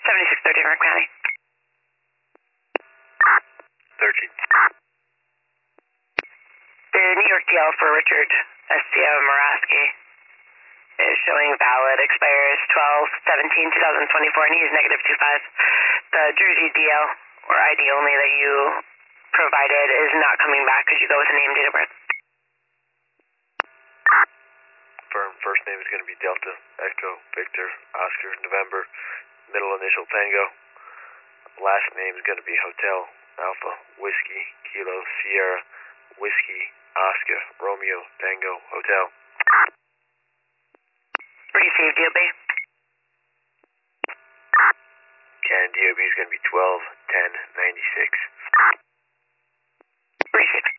7630 Rock County. 13. The New York DL for Richard SCO Moraski is showing valid, expires 12/17/2024, and he's -25. The Jersey DL, or ID only, that you provided is not coming back. Could you go with a name, date of birth? First name is going to be Delta, Echo, Victor, Oscar, November, middle initial Tango. Last name is going to be Hotel, Alpha, Whiskey, Kilo, Sierra, Whiskey, Oscar, Romeo, Tango, Hotel. Received, DOB. And DOB is going to be 12/10/96. Received.